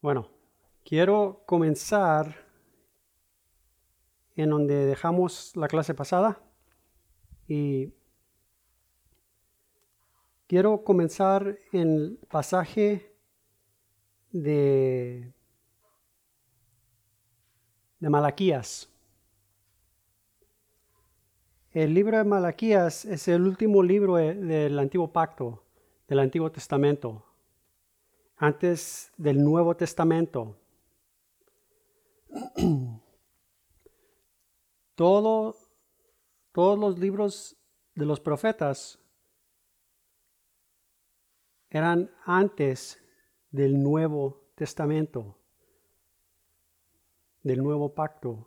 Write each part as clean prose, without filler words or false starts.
Bueno, quiero comenzar en donde dejamos la clase pasada y quiero comenzar en el pasaje de, de Malaquías. El libro de Malaquías es el último libro del Antiguo Pacto, del Antiguo Testamento, antes del Nuevo Testamento. Todos los libros de los profetas eran antes del Nuevo Testamento, del Nuevo Pacto.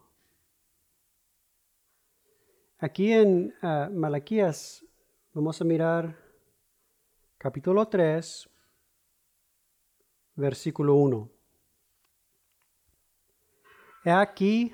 Aquí en Malaquías vamos a mirar capítulo 3, versículo 1. He aquí,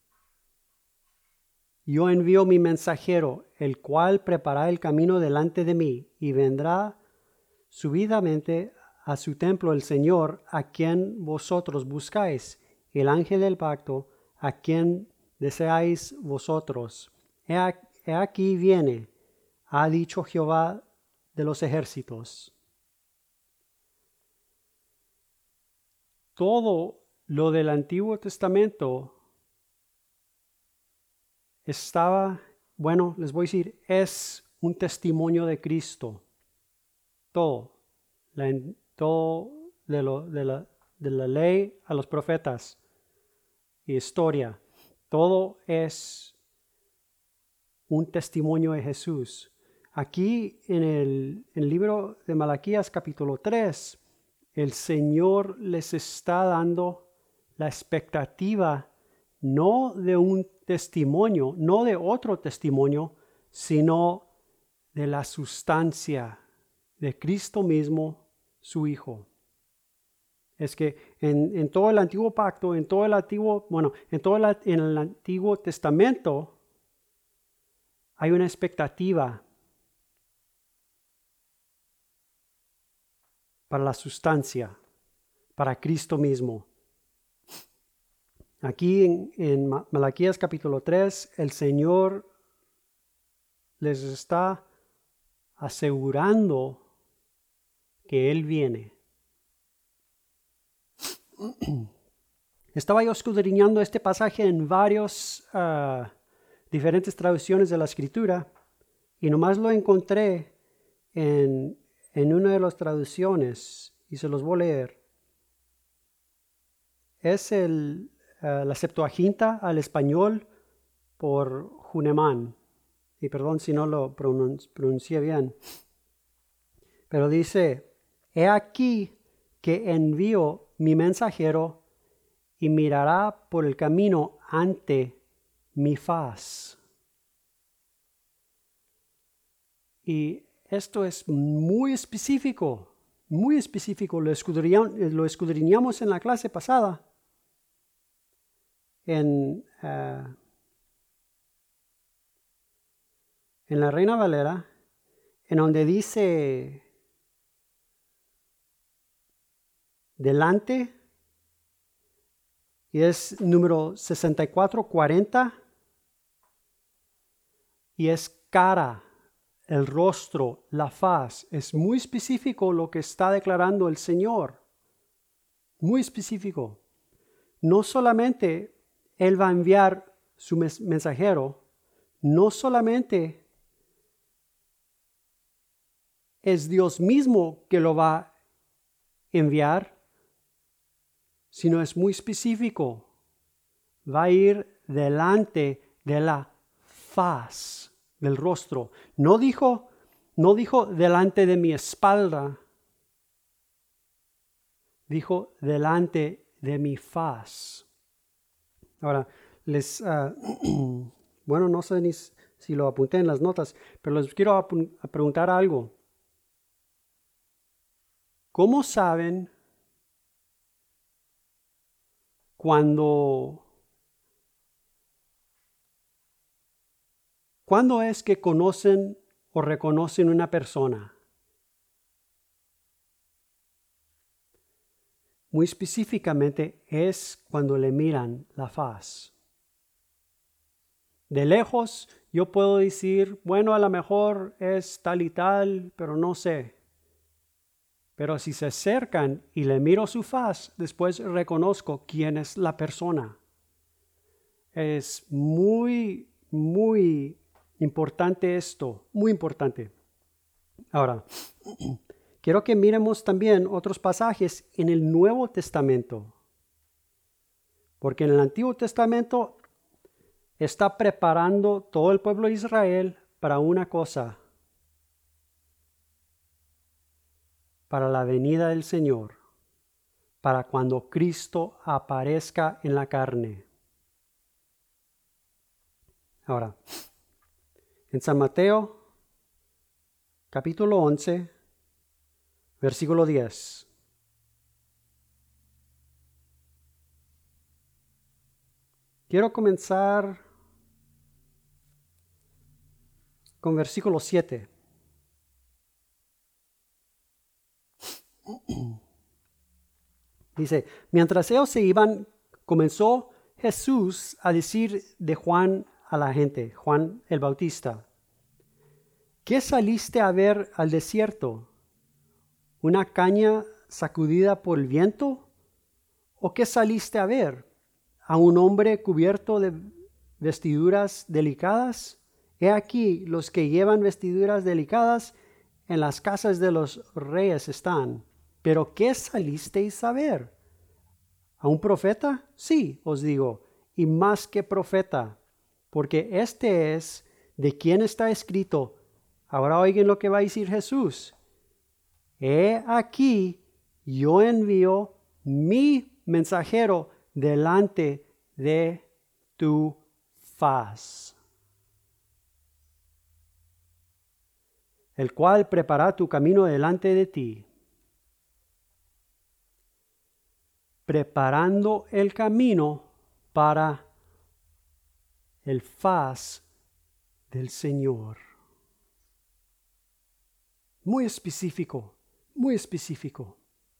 yo envío mi mensajero, el cual preparará el camino delante de mí, y vendrá subidamente a su templo el Señor, a quien vosotros buscáis, el ángel del pacto, a quien deseáis vosotros. He aquí viene, ha dicho Jehová de los ejércitos. Todo lo del Antiguo Testamento estaba, bueno, les voy a decir, es un testimonio de Cristo. Todo de la ley a los profetas, historia, todo es un testimonio de Jesús. Aquí en el libro de Malaquías capítulo 3, el Señor les está dando la expectativa no de un testimonio, no de otro testimonio, sino de la sustancia de Cristo mismo, su Hijo. Es que en todo el Antiguo Pacto, en el Antiguo Testamento, hay una expectativa para la sustancia, para Cristo mismo. Aquí en Malaquías capítulo 3, el Señor les está asegurando que Él viene. Estaba yo escudriñando este pasaje en varios diferentes traducciones de la Escritura y nomás lo encontré en una de las traducciones y se los voy a leer. Es la Septuaginta al español por Huneman. Y perdón si no lo pronuncié bien. Pero dice, he aquí que envío mi mensajero y mirará por el camino ante mi faz. Y esto es muy específico, muy específico. Lo escudriñamos en la clase pasada. En la Reina Valera, en donde dice delante, y es número 6440, y es cara, el rostro, la faz. Es muy específico lo que está declarando el Señor. Muy específico. No solamente Él va a enviar su mensajero, no solamente es Dios mismo que lo va a enviar, sino es muy específico. Va a ir delante de la faz del rostro. No dijo delante de mi espalda. Dijo delante de mi faz. Ahora, bueno, no sé ni si lo apunté en las notas, pero les quiero preguntar algo. ¿Cómo saben cuándo es que conocen o reconocen una persona? muy específicamente es cuando le miran la faz. De lejos yo puedo decir, bueno, a lo mejor es tal y tal, pero no sé. Pero si se acercan y le miro su faz, después reconozco quién es la persona. Es muy, muy importante esto, muy importante. Ahora, quiero que miremos también otros pasajes en el Nuevo Testamento. Porque en el Antiguo Testamento está preparando todo el pueblo de Israel para una cosa, para la venida del Señor, para cuando Cristo aparezca en la carne. Ahora, en San Mateo, capítulo 11, versículo 10. Quiero comenzar con versículo 7. Dice, mientras ellos se iban, comenzó Jesús a decir de Juan a la gente, Juan el Bautista, ¿qué saliste a ver al desierto? ¿Una caña sacudida por el viento? ¿O qué saliste a ver? ¿A un hombre cubierto de vestiduras delicadas? He aquí, los que llevan vestiduras delicadas en las casas de los reyes están. ¿Pero qué salisteis a ver? ¿A un profeta? Sí, os digo, y más que profeta, porque este es de quien está escrito. Ahora oigan lo que va a decir Jesús. He aquí, yo envío mi mensajero delante de tu faz, el cual prepara tu camino delante de ti. Preparando el camino para el faz del Señor. Muy específico, muy específico.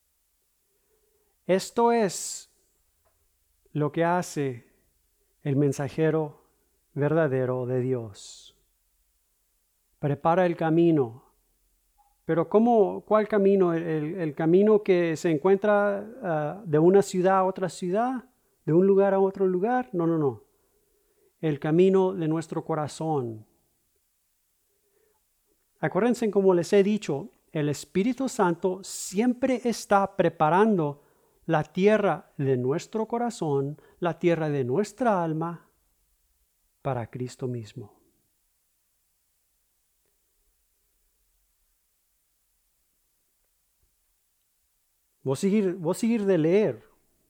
Esto es lo que hace el mensajero verdadero de Dios. Prepara el camino. Pero ¿cuál camino? ¿El camino que se encuentra de una ciudad a otra ciudad? ¿De un lugar a otro lugar? No. El camino de nuestro corazón. Acuérdense, como les he dicho, el Espíritu Santo siempre está preparando la tierra de nuestro corazón, la tierra de nuestra alma, para Cristo mismo. Voy a seguir de leer.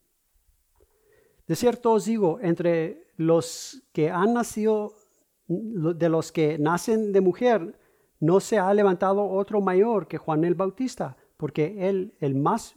De cierto os digo, entre los que han nacido, de los que nacen de mujer, no se ha levantado otro mayor que Juan el Bautista, porque él, el más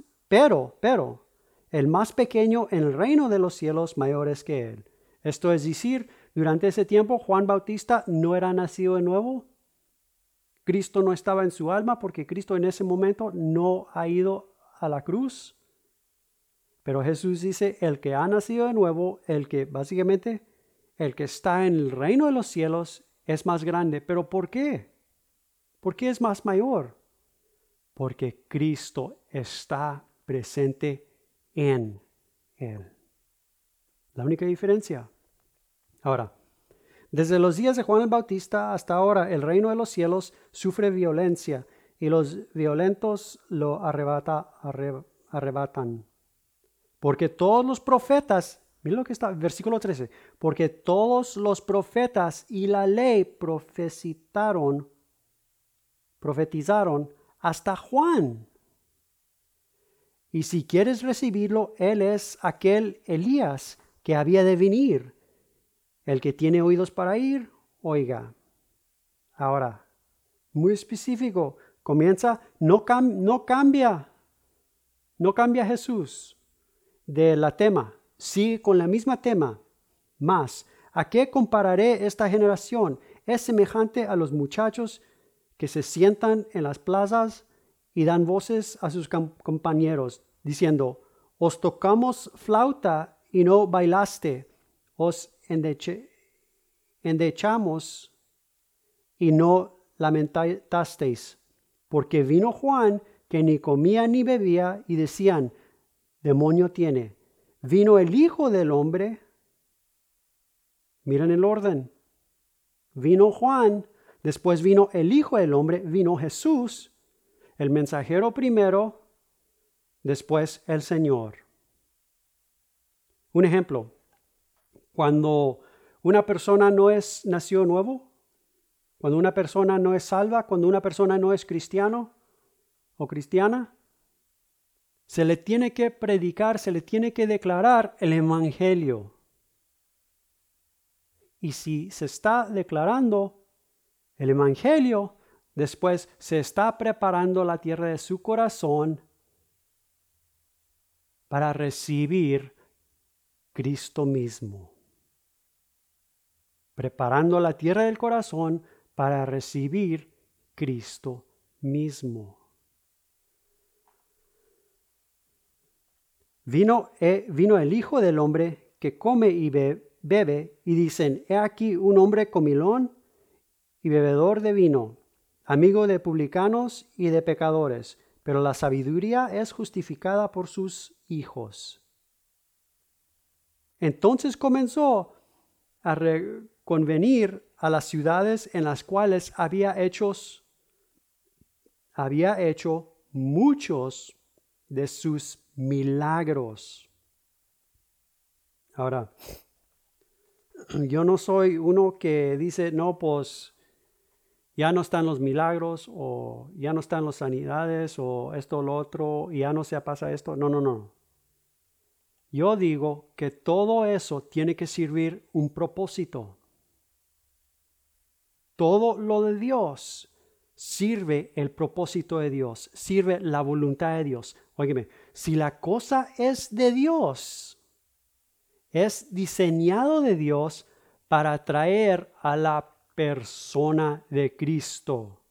pequeño en el reino de los cielos mayor es que él. Esto es decir, durante ese tiempo Juan Bautista no era nacido de nuevo. Cristo no estaba en su alma porque Cristo en ese momento no ha ido a la cruz. Pero Jesús dice, el que ha nacido de nuevo, el que está en el reino de los cielos es más grande. ¿Pero por qué? ¿Por qué es más mayor? Porque Cristo está presente en él. La única diferencia. Ahora, desde los días de Juan el Bautista hasta ahora, el reino de los cielos sufre violencia y los violentos lo arrebatan. Porque todos los profetas, miren lo que está, versículo 13, porque todos los profetas y la ley profetizaron hasta Juan. Y si quieres recibirlo, él es aquel Elías que había de venir. El que tiene oídos para oír, oiga. Ahora, muy específico, comienza, no cambia Jesús de la tema, sigue con la misma tema. Más, ¿a qué compararé esta generación? Es semejante a los muchachos que se sientan en las plazas y dan voces a sus compañeros, diciendo, Os tocamos flauta y no bailaste. Os endechamos y no lamentasteis. Porque vino Juan, que ni comía ni bebía, y decían, demonio tiene. Vino el Hijo del Hombre. Miren el orden. Vino Juan, después vino el Hijo del Hombre, vino Jesús, el mensajero primero, después el Señor. Un ejemplo, cuando una persona no es nació nuevo, cuando una persona no es salva, cuando una persona no es cristiano o cristiana, se le tiene que predicar, se le tiene que declarar el Evangelio. Y si se está declarando el Evangelio, después se está preparando la tierra de su corazón para recibir Cristo mismo. Preparando la tierra del corazón para recibir Cristo mismo. Vino el Hijo del Hombre que come y bebe, y dicen, he aquí un hombre comilón y bebedor de vino, amigo de publicanos y de pecadores, pero la sabiduría es justificada por sus hijos. Entonces comenzó a reconvenir a las ciudades en las cuales había hecho muchos de sus milagros. Ahora, yo no soy uno que dice, no, pues ya no están los milagros o ya no están las sanidades o esto o lo otro y ya no se pasa esto. No. Yo digo que todo eso tiene que servir un propósito. Todo lo de Dios sirve el propósito de Dios, sirve la voluntad de Dios. Óigame, si la cosa es de Dios, es diseñado de Dios para atraer a la persona de Cristo.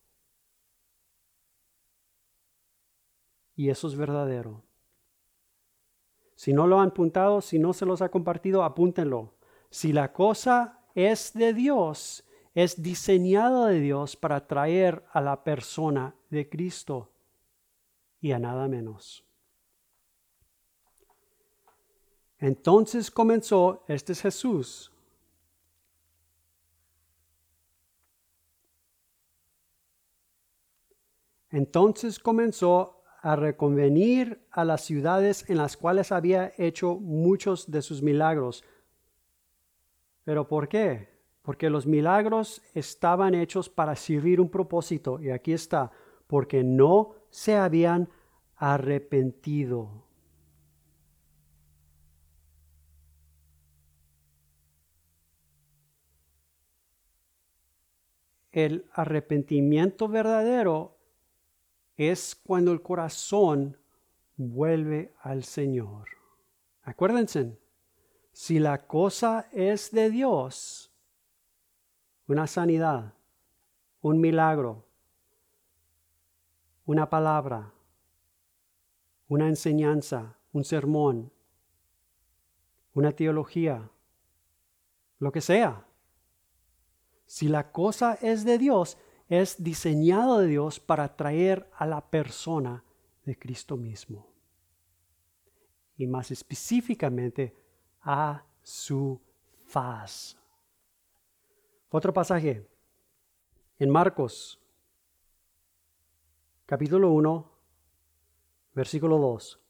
Y eso es verdadero. Si no lo han apuntado, si no se los ha compartido, apúntenlo. Si la cosa es de Dios, es diseñado de Dios para atraer a la persona de Cristo y a nada menos. Entonces comenzó, este es Jesús. Entonces comenzó a reconvenir a las ciudades en las cuales había hecho muchos de sus milagros. ¿Pero por qué? Porque los milagros estaban hechos para servir un propósito. Y aquí está, porque no se habían arrepentido. El arrepentimiento verdadero es cuando el corazón vuelve al Señor. Acuérdense, si la cosa es de Dios, una sanidad, un milagro, una palabra, una enseñanza, un sermón, una teología, lo que sea. Si la cosa es de Dios, es diseñado de Dios para atraer a la persona de Cristo mismo. Y más específicamente a su faz. Otro pasaje en Marcos, capítulo 1, versículo 2.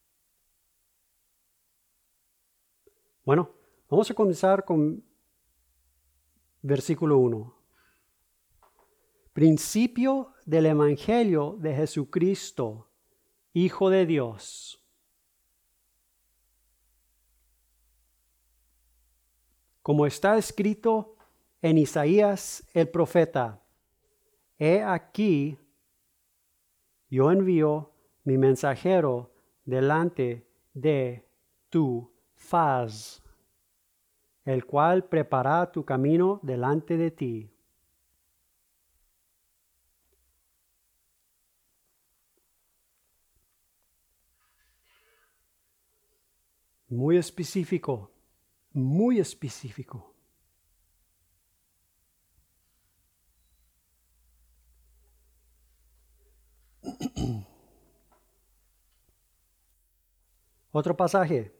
Bueno, vamos a comenzar con versículo 1. Principio del Evangelio de Jesucristo, Hijo de Dios. Como está escrito en Isaías el profeta, he aquí, yo envío mi mensajero delante de tu faz, el cual prepara tu camino delante de ti. Muy específico, muy específico. Otro pasaje.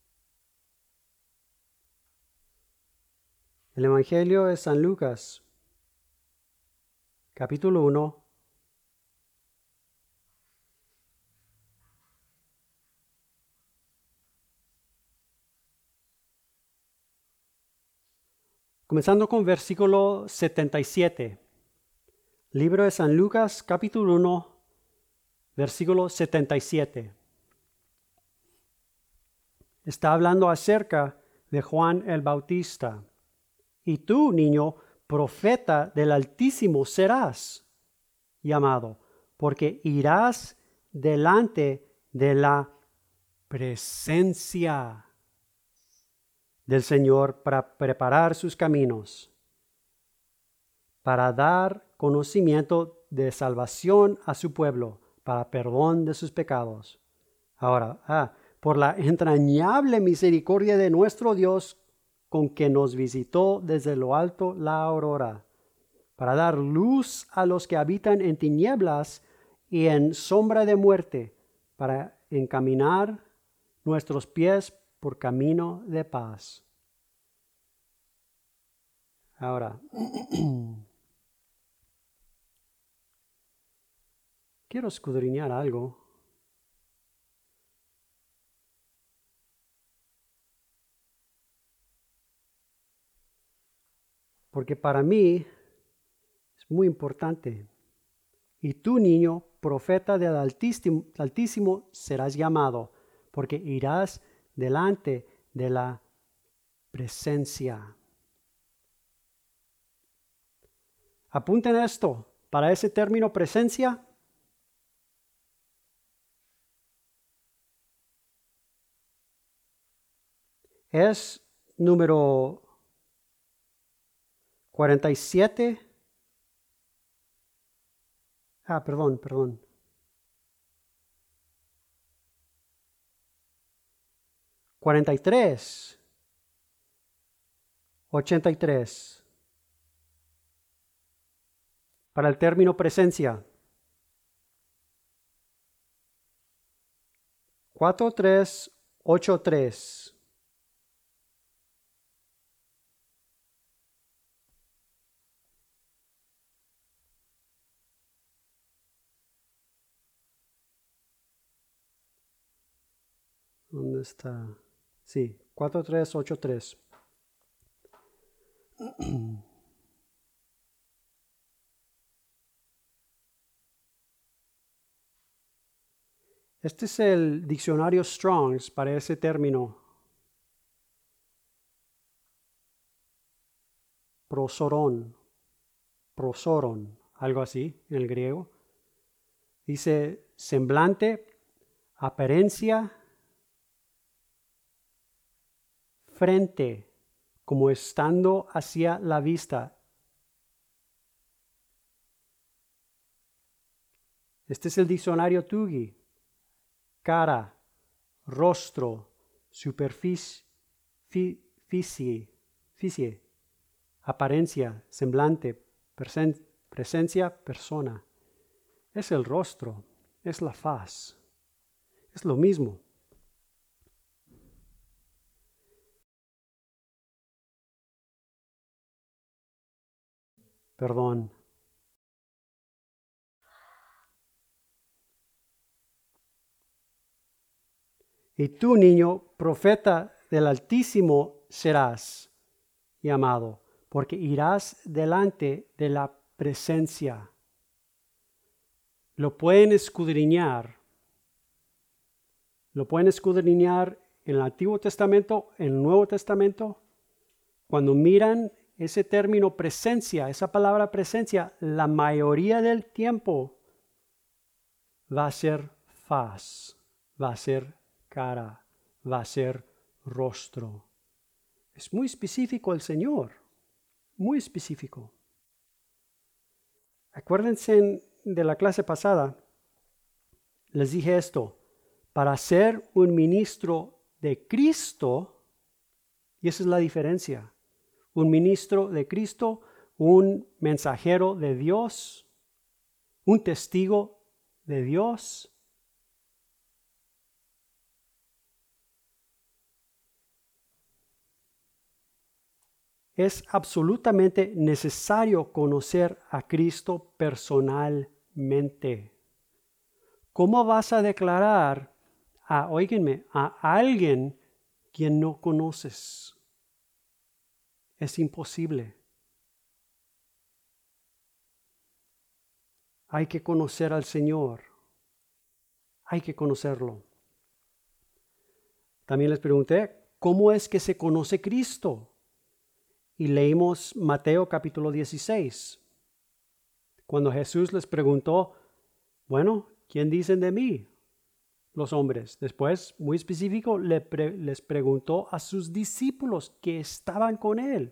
El Evangelio de San Lucas, capítulo 1. Comenzando con versículo 77. Libro de San Lucas, capítulo 1, versículo 77. Está hablando acerca de Juan el Bautista. Y tú, niño, profeta del Altísimo serás llamado, porque irás delante de la presencia del Señor para preparar sus caminos, para dar conocimiento de salvación a su pueblo, para perdón de sus pecados. Ahora, por la entrañable misericordia de nuestro Dios, con que nos visitó desde lo alto la aurora, para dar luz a los que habitan en tinieblas y en sombra de muerte, para encaminar nuestros pies por camino de paz. Ahora, quiero escudriñar algo. Porque para mí es muy importante. Y tú, niño, profeta del Altísimo, serás llamado, porque irás delante de la presencia. Apunten esto, para ese término presencia, es número 47. Perdón. 43. 83. Para el término presencia. 4383. ¿Dónde está? Sí, 4383. Este es el diccionario Strong's para ese término. Prosoron, algo así en el griego. Dice semblante, apariencia, frente, como estando hacia la vista. Este es el diccionario Tugi. Cara, rostro, superficie, apariencia, semblante, presencia, persona. Es el rostro, es la faz, es lo mismo. Perdón. Y tú, niño, profeta del Altísimo serás llamado, porque irás delante de la presencia. Lo pueden escudriñar en el Antiguo Testamento, en el Nuevo Testamento. Cuando miran ese término presencia, esa palabra presencia, la mayoría del tiempo va a ser faz, va a ser cara, va a ser rostro. Es muy específico el Señor, muy específico. Acuérdense de la clase pasada, les dije esto, para ser un ministro de Cristo, y esa es la diferencia. Un ministro de Cristo, un mensajero de Dios, un testigo de Dios. Es absolutamente necesario conocer a Cristo personalmente. ¿Cómo vas a declarar óiganme, a alguien quien no conoces? Es imposible. Hay que conocer al Señor. Hay que conocerlo. También les pregunté, ¿cómo es que se conoce Cristo? Y leímos Mateo capítulo 16. Cuando Jesús les preguntó, bueno, ¿quién dicen de mí los hombres? Después, muy específico, les preguntó a sus discípulos que estaban con él.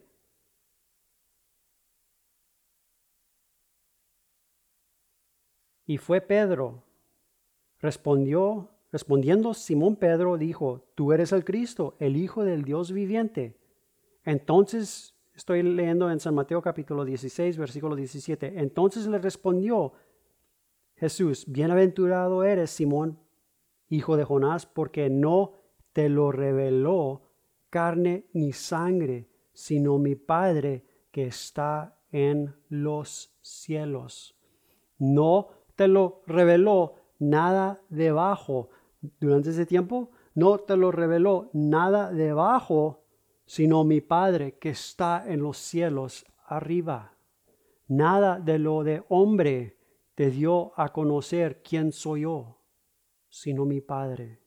Y fue Pedro. Respondiendo Simón Pedro dijo, tú eres el Cristo, el Hijo del Dios viviente. Entonces, estoy leyendo en San Mateo capítulo 16, versículo 17. Entonces le respondió Jesús, bienaventurado eres, Simón, hijo de Jonás, porque no te lo reveló carne ni sangre, sino mi Padre que está en los cielos. No te lo reveló nada debajo. Durante ese tiempo, no te lo reveló nada debajo, sino mi Padre que está en los cielos arriba. Nada de lo de hombre te dio a conocer quién soy yo, sino mi Padre.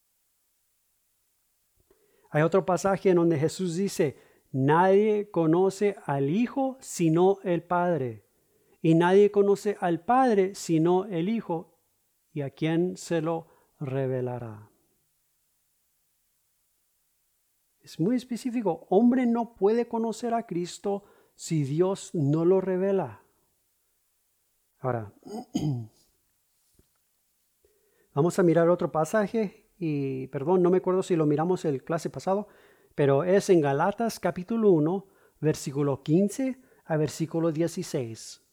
Hay otro pasaje en donde Jesús dice, nadie conoce al Hijo sino el Padre, y nadie conoce al Padre sino el Hijo, y a quien se lo revelará. Es muy específico. Hombre no puede conocer a Cristo si Dios no lo revela. Ahora, vamos a mirar otro pasaje y, perdón, no me acuerdo si lo miramos el clase pasado, pero es en Galatas capítulo 1, versículo 15 a versículo 16.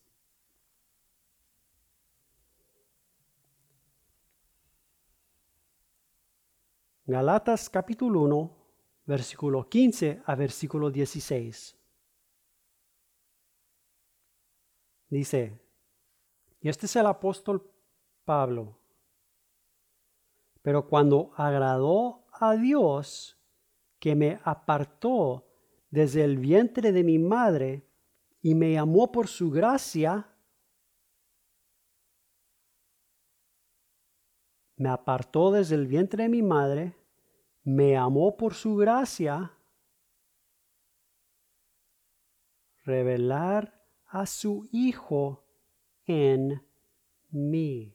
Galatas capítulo 1, versículo 15 a versículo 16. Dice, y este es el apóstol Pablo, pero cuando agradó a Dios, que me apartó desde el vientre de mi madre y me llamó por su gracia, me apartó desde el vientre de mi madre, me amó por su gracia, revelar a su Hijo en mí.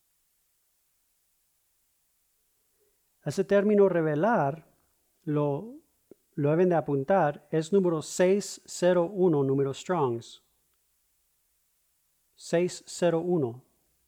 Ese término revelar lo deben de apuntar, es número 601, número Strongs. 601.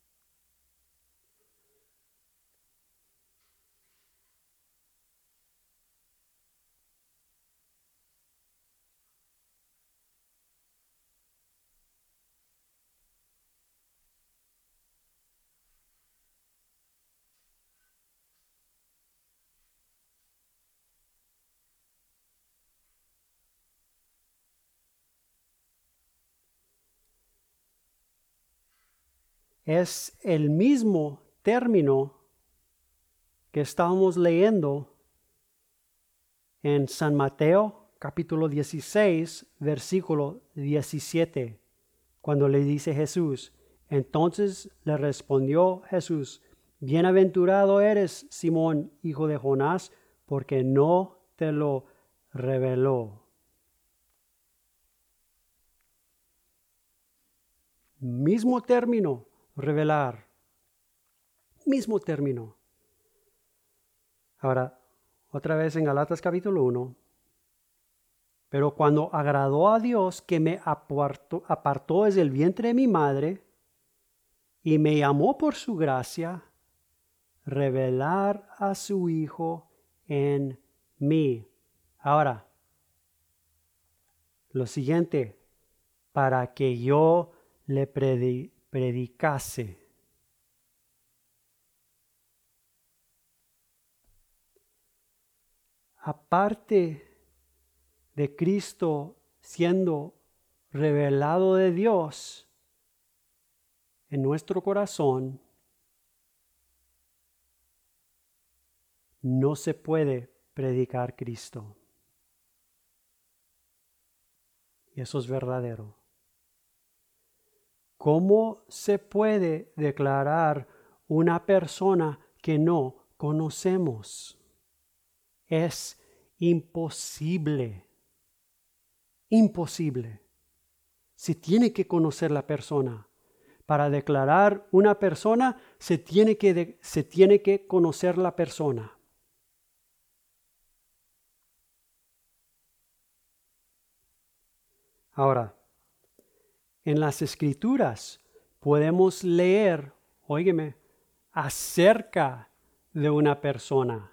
Es el mismo término que estábamos leyendo en San Mateo capítulo 16, versículo 17, cuando le dice Jesús, entonces le respondió Jesús, bienaventurado eres, Simón, hijo de Jonás, porque no te lo reveló. Mismo término, revelar. Mismo término. Ahora, otra vez en Galatas capítulo 1. Pero cuando agradó a Dios que me apartó desde el vientre de mi madre y me llamó por su gracia, revelar a su Hijo en mí. Ahora, lo siguiente, para que yo le predicase. Aparte de Cristo siendo revelado de Dios en nuestro corazón, no se puede predicar Cristo. Y eso es verdadero. ¿Cómo se puede declarar una persona que no conocemos? Es imposible. Imposible. Se tiene que conocer la persona. Para declarar una persona, se tiene que conocer la persona. Ahora, en las Escrituras podemos leer, óigeme, acerca de una persona.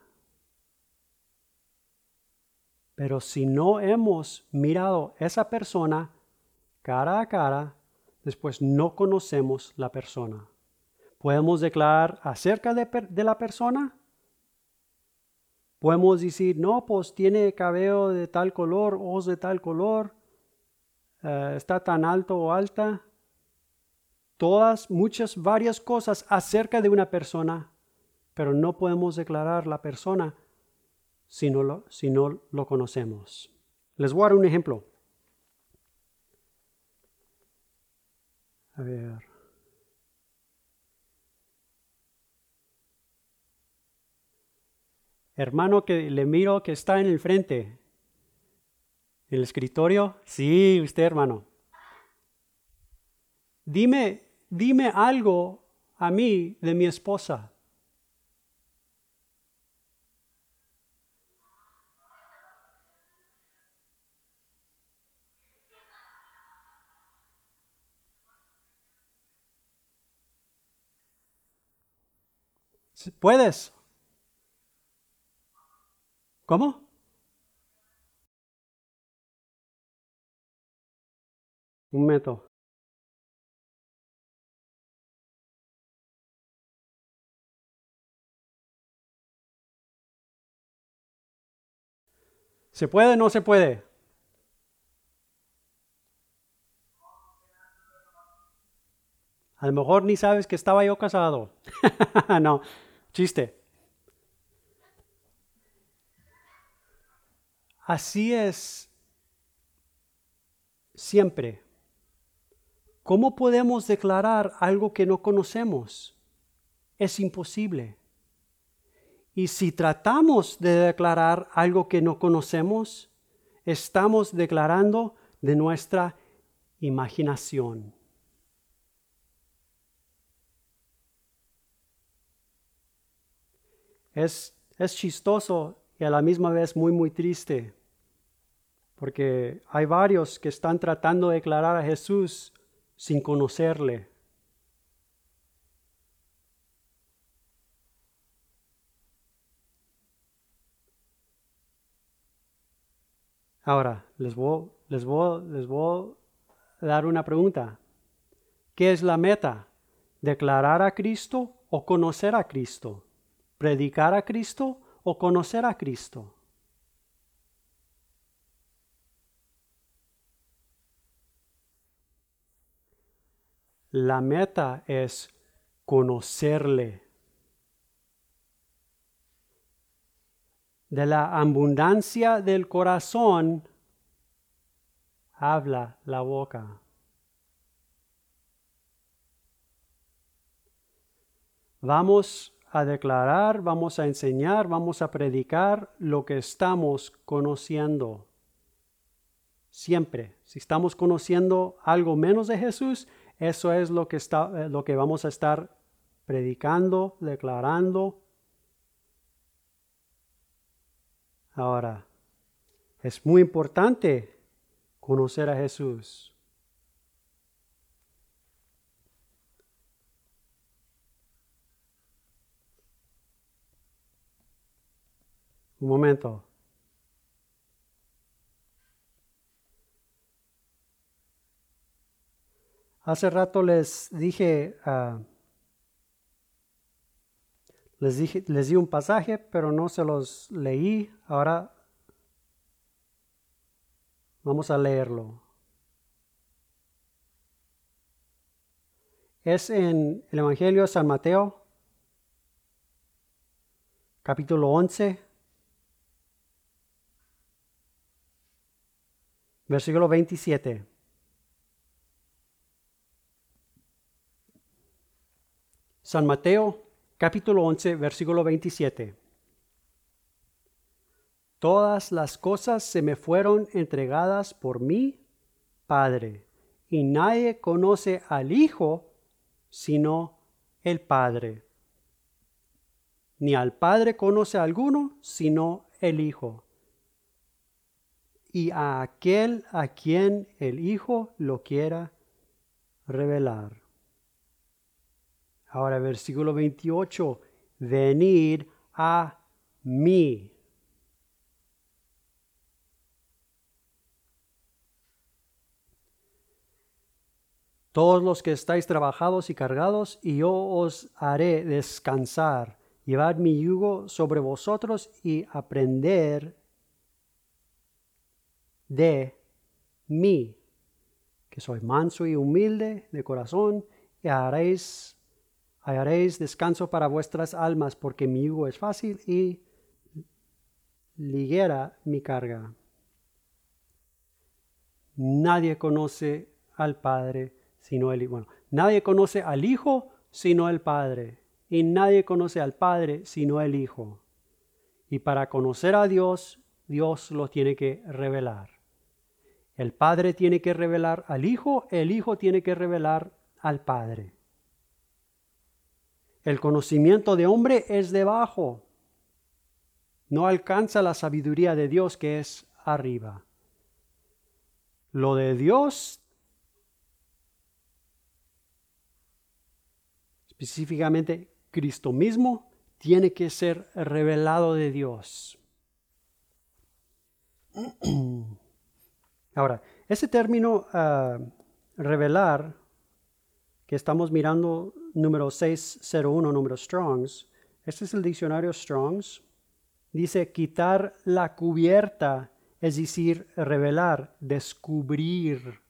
Pero si no hemos mirado esa persona cara a cara, después no conocemos la persona. ¿Podemos declarar acerca de la persona? Podemos decir, no, pues tiene cabello de tal color, ojos de tal color, está tan alto o alta. Varias cosas acerca de una persona, pero no podemos declarar la persona si no lo conocemos. Les voy a dar un ejemplo. A ver. Hermano que le miro que está en el frente. ¿El escritorio? Sí, usted, hermano. Dime algo a mí de mi esposa. ¿Puedes? ¿Cómo? Un momento. ¿Se puede o no se puede? A lo mejor ni sabes que estaba yo casado. No, chiste. Así es siempre. ¿Cómo podemos declarar algo que no conocemos? Es imposible. Y si tratamos de declarar algo que no conocemos, estamos declarando de nuestra imaginación. Es chistoso y a la misma vez muy triste, porque hay varios que están tratando de declarar a Jesús sin conocerle. Ahora, les voy a dar una pregunta. ¿Qué es la meta? ¿Declarar a Cristo o conocer a Cristo? ¿Predicar a Cristo o conocer a Cristo? La meta es conocerle. De la abundancia del corazón habla la boca. Vamos a declarar, vamos a enseñar, vamos a predicar lo que estamos conociendo. Siempre. Si estamos conociendo algo menos de Jesús, eso es lo que vamos a estar predicando, declarando. Ahora, es muy importante conocer a Jesús. Un momento. Hace rato les di un pasaje, pero no se los leí. Ahora vamos a leerlo. Es en el Evangelio de San Mateo, capítulo 11, versículo 27. San Mateo, capítulo 11, versículo 27. Todas las cosas se me fueron entregadas por mi Padre, y nadie conoce al Hijo sino el Padre. Ni al Padre conoce a alguno sino el Hijo, y a aquel a quien el Hijo lo quiera revelar. Ahora versículo 28, venid a mí. Todos los que estáis trabajados y cargados, y yo os haré descansar. Llevad mi yugo sobre vosotros y aprender de mí, que soy manso y humilde de corazón, y hallaréis descanso para vuestras almas, porque mi yugo es fácil y ligera mi carga. Nadie conoce al Padre sino el Hijo. Bueno, nadie conoce al Hijo sino el Padre, y nadie conoce al Padre sino el Hijo. Y para conocer a Dios, Dios lo tiene que revelar. El Padre tiene que revelar al Hijo, el Hijo tiene que revelar al Padre. El conocimiento de hombre es debajo. No alcanza la sabiduría de Dios que es arriba. Lo de Dios, específicamente Cristo mismo, tiene que ser revelado de Dios. Ahora, ese término revelar, que estamos mirando número 601, número Strong's, este es el diccionario Strong's, dice quitar la cubierta, es decir, revelar, descubrir.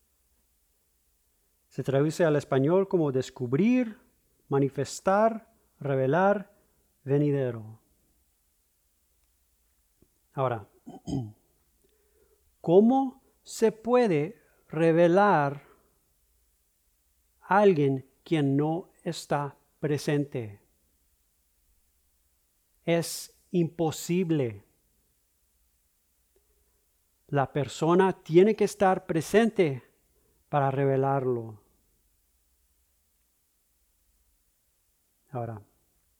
Se traduce al español como descubrir, manifestar, revelar, venidero. Ahora, ¿cómo se puede revelar a alguien quien no está presente? Es imposible. La persona tiene que estar presente para revelarlo. Ahora,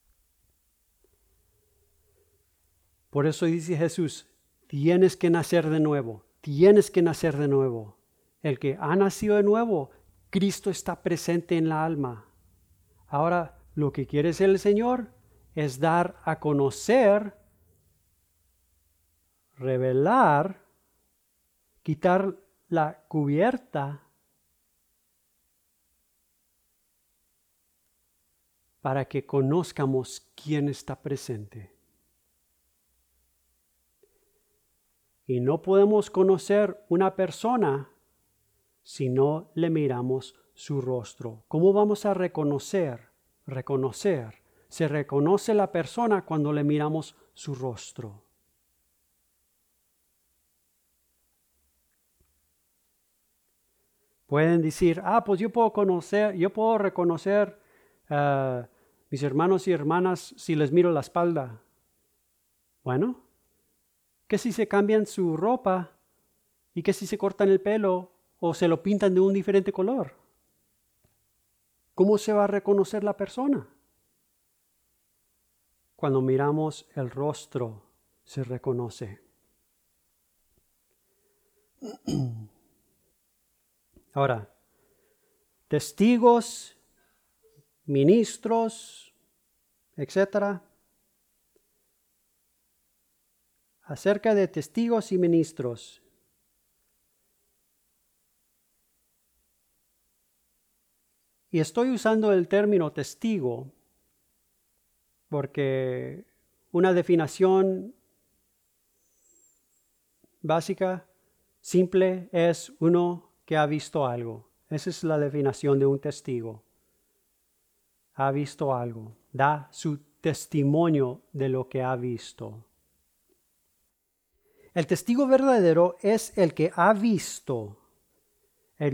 por eso dice Jesús, tienes que nacer de nuevo, tienes que nacer de nuevo. El que ha nacido de nuevo, Cristo está presente en la alma. Ahora, lo que quiere ser el Señor es dar a conocer, revelar, quitar la cubierta para que conozcamos quién está presente. Y no podemos conocer una persona si no le miramos su rostro. ¿Cómo vamos a reconocer? Se reconoce la persona cuando le miramos su rostro. Pueden decir, pues yo puedo reconocer a mis hermanos y hermanas si les miro la espalda. Bueno, ¿qué si se cambian su ropa? ¿Y qué si se cortan el pelo o se lo pintan de un diferente color? ¿Cómo se va a reconocer la persona? Cuando miramos el rostro, se reconoce. Ahora, testigos, ministros, etcétera, acerca de testigos y ministros. Y estoy usando el término testigo porque una definición básica, simple, es uno que ha visto algo. Esa es la definición de un testigo. Ha visto algo, da su testimonio de lo que ha visto. El testigo verdadero es el que ha visto. El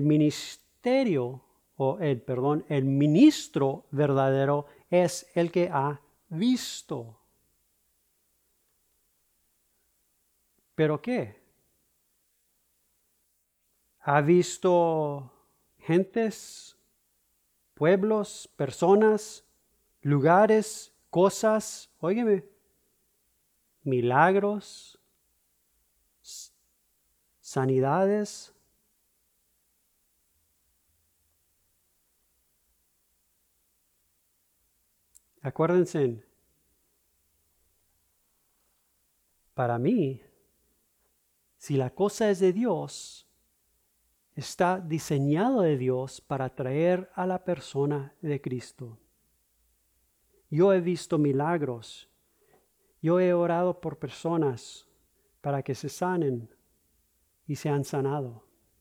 ministro verdadero es el que ha visto. ¿Pero qué? ¿Ha visto gentes, pueblos, personas, lugares, cosas? Óyeme, milagros, sanidades. Acuérdense, para mí, si la cosa es de Dios, está diseñado de Dios para traer a la persona de Cristo. Yo he visto milagros. Yo he orado por personas para que se sanen y se han sanado.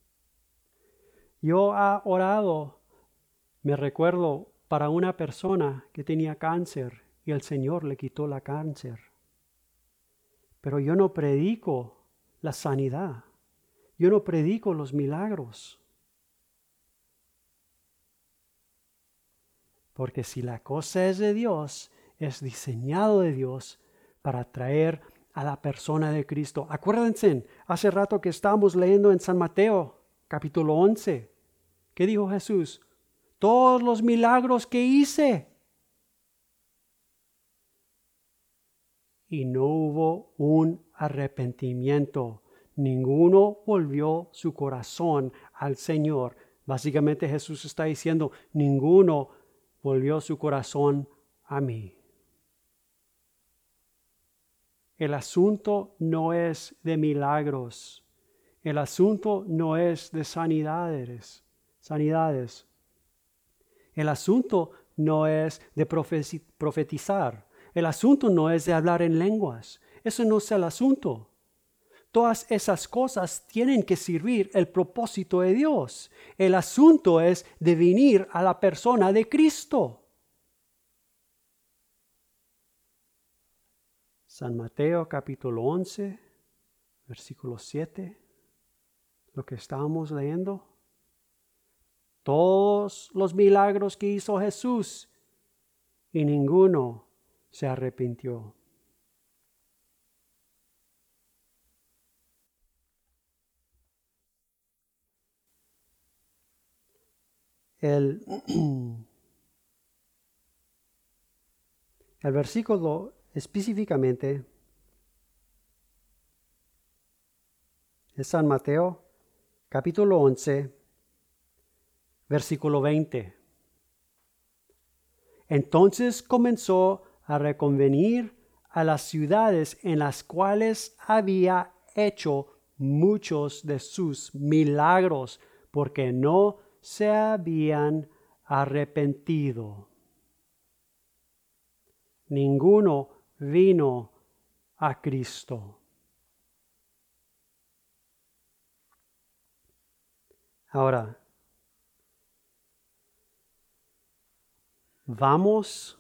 Yo he orado, me recuerdo, para una persona que tenía cáncer y el Señor le quitó la cáncer. Pero yo no predico la sanidad. Yo no predico los milagros. Porque si la cosa es de Dios, es diseñado de Dios para traer a la persona de Cristo. Acuérdense, hace rato que estábamos leyendo en San Mateo, capítulo 11. ¿Qué dijo Jesús? Todos los milagros que hice. Y no hubo un arrepentimiento. Ninguno volvió su corazón al Señor. Básicamente Jesús está diciendo, ninguno volvió su corazón a mí. El asunto no es de milagros. El asunto no es de sanidades. El asunto no es de profetizar. El asunto no es de hablar en lenguas. Eso no es el asunto. Todas esas cosas tienen que servir el propósito de Dios. El asunto es de venir a la persona de Cristo. San Mateo capítulo 11, versículo 7, lo que estábamos leyendo. Todos los milagros que hizo Jesús y ninguno se arrepintió. El versículo específicamente es San Mateo, capítulo 11, versículo 20. Entonces comenzó a reconvenir a las ciudades en las cuales había hecho muchos de sus milagros, porque no se habían arrepentido. Ninguno vino a Cristo. Ahora, vamos,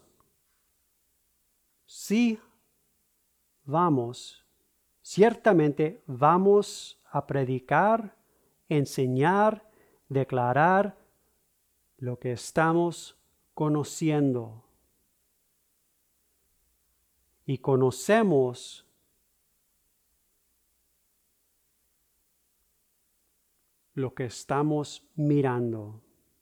sí, vamos, ciertamente vamos a predicar, enseñar, declarar lo que estamos conociendo. Y conocemos lo que estamos mirando.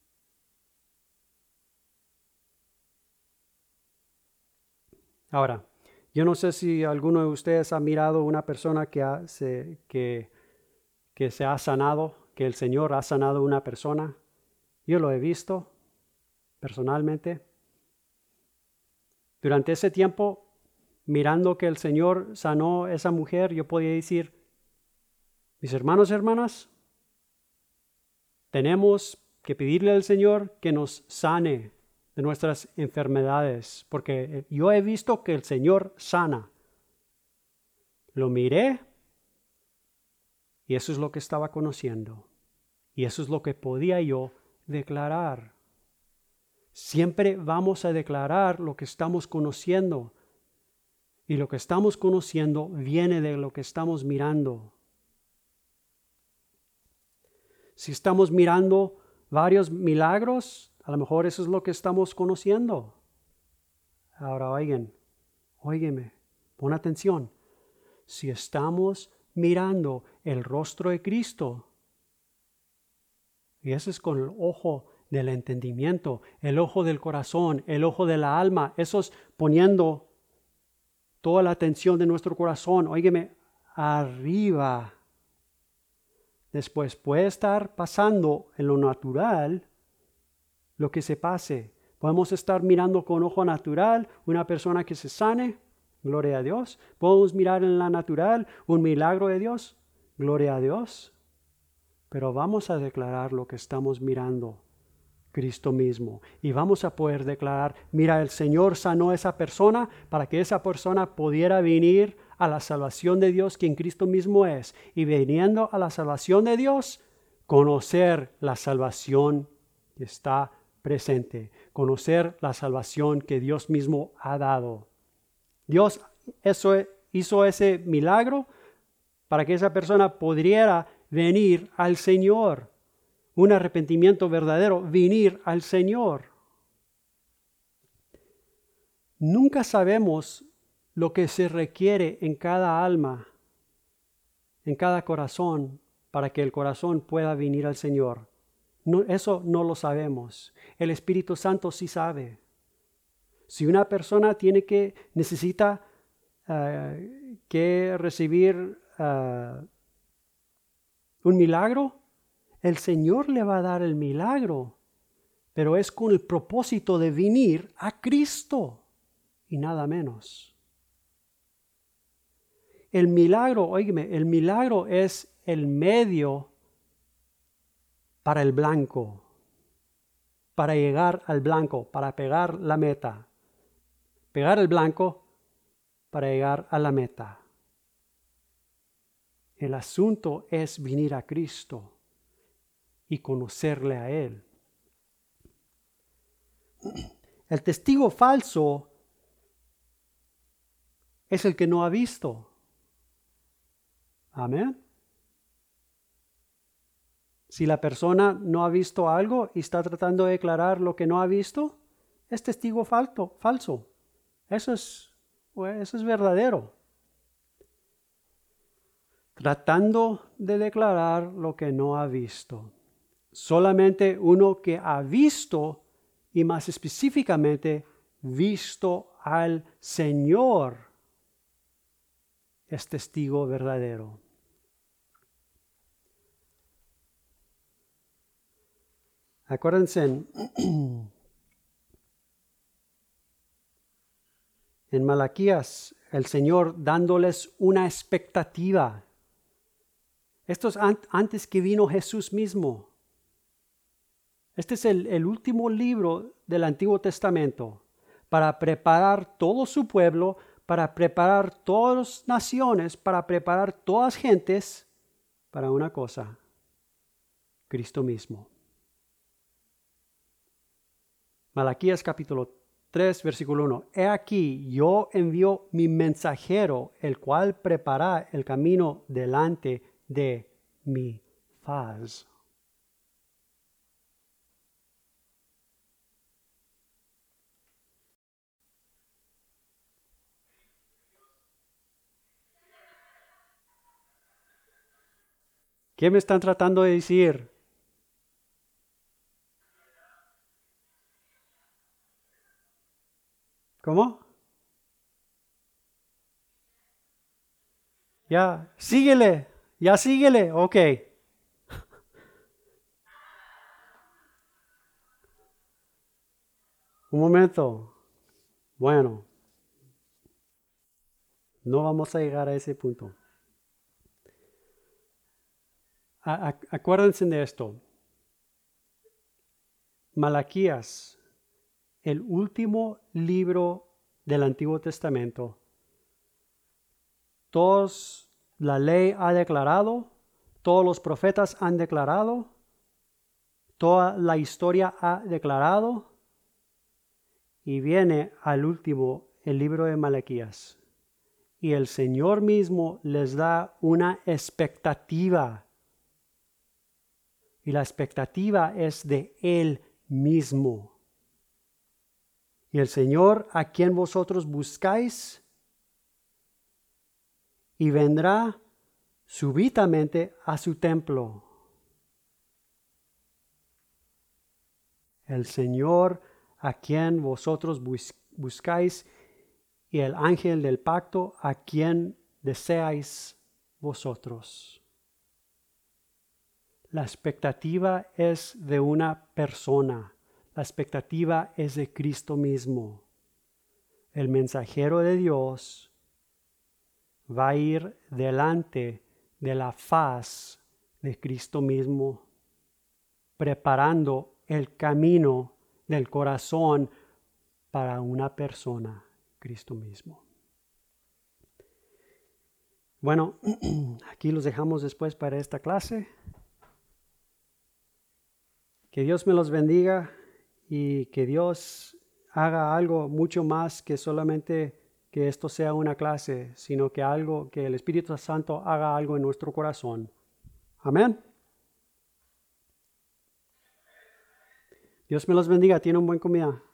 Ahora, yo no sé si alguno de ustedes ha mirado una persona que se ha sanado, que el Señor ha sanado a una persona. Yo lo he visto personalmente. Durante ese tiempo mirando que el Señor sanó a esa mujer, yo podía decir, mis hermanos y hermanas, tenemos que pedirle al Señor que nos sane de nuestras enfermedades, porque yo he visto que el Señor sana. Lo miré y eso es lo que estaba conociendo. Y eso es lo que podía yo declarar. Siempre vamos a declarar lo que estamos conociendo. Y lo que estamos conociendo viene de lo que estamos mirando. Si estamos mirando varios milagros, a lo mejor eso es lo que estamos conociendo. Ahora óigame, pon atención. Si estamos mirando el rostro de Cristo, y eso es con el ojo del entendimiento, el ojo del corazón, el ojo de la alma, eso es poniendo toda la atención de nuestro corazón, óigame, arriba. Después puede estar pasando en lo natural lo que se pase. Podemos estar mirando con ojo natural una persona que se sane, gloria a Dios. Podemos mirar en la natural un milagro de Dios, gloria a Dios. Pero vamos a declarar lo que estamos mirando, Cristo mismo. Y vamos a poder declarar, mira, el Señor sanó a esa persona para que esa persona pudiera venir a la salvación de Dios, quien Cristo mismo es. Y viniendo a la salvación de Dios, conocer la salvación que está presente. Conocer la salvación que Dios mismo ha dado. Dios hizo ese milagro para que esa persona pudiera venir al Señor. Un arrepentimiento verdadero, venir al Señor. Nunca sabemos lo que se requiere en cada alma, en cada corazón, para que el corazón pueda venir al Señor. No, eso no lo sabemos. El Espíritu Santo sí sabe. Si una persona necesita que recibir un milagro, el Señor le va a dar el milagro, pero es con el propósito de venir a Cristo y nada menos. El milagro, óigame, el milagro es el medio para el blanco, para llegar al blanco, para pegar la meta. Pegar el blanco para llegar a la meta. El asunto es venir a Cristo y conocerle a Él. El testigo falso es el que no ha visto. Amén. Si la persona no ha visto algo y está tratando de declarar lo que no ha visto, es testigo falso. Eso es verdadero. Tratando de declarar lo que no ha visto. Solamente uno que ha visto, y más específicamente, visto al Señor, es testigo verdadero. Acuérdense, en Malaquías, el Señor dándoles una expectativa. Esto es antes que vino Jesús mismo. Este es el último libro del Antiguo Testamento para preparar todo su pueblo, para preparar todas las naciones, para preparar todas gentes para una cosa, Cristo mismo. Malaquías capítulo 3, versículo 1. He aquí, yo envío mi mensajero, el cual prepara el camino delante de mi faz. ¿Qué me están tratando de decir? ¿Cómo? Ya, síguele, ok. Un momento. Bueno. No vamos a llegar a ese punto. Acuérdense de esto. Malaquías, el último libro del Antiguo Testamento. La ley ha declarado, todos los profetas han declarado, toda la historia ha declarado, y viene al último, el libro de Malaquías. Y el Señor mismo les da una expectativa. Y la expectativa es de Él mismo. Y el Señor, a quien vosotros buscáis, y vendrá súbitamente a su templo. El Señor, a quien vosotros buscáis, y el ángel del pacto, a quien deseáis vosotros. La expectativa es de una persona. La expectativa es de Cristo mismo. El mensajero de Dios va a ir delante de la faz de Cristo mismo, preparando el camino del corazón para una persona, Cristo mismo. Bueno, aquí los dejamos después para esta clase. Que Dios me los bendiga y que Dios haga algo mucho más que solamente que esto sea una clase, sino que el Espíritu Santo haga algo en nuestro corazón. Amén. Dios me los bendiga. Tienen un buen comida.